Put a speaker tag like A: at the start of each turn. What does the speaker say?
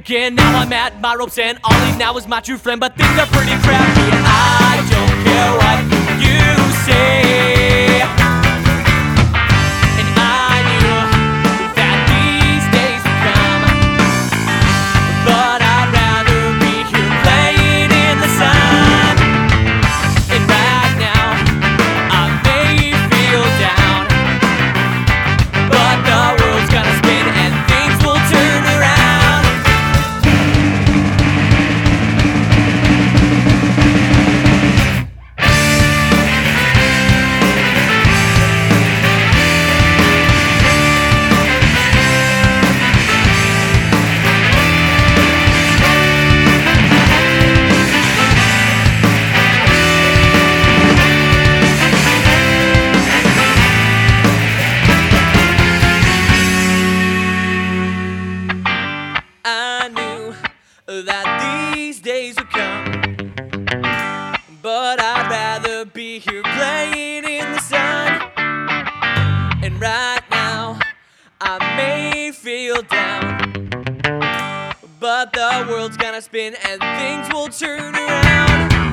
A: again. Now I'm at my ropes and all he now is my true friend. But things are pretty crappy and I don't care what you say. And I knew that these days would come, but I'd rather be here playing in the sun. And right now I may feel down, but the world's gonna spin and things will turn around. I knew that these days would come, but I'd rather be here playing in the sun. And right now I may feel down, but the world's gonna spin and things will turn around.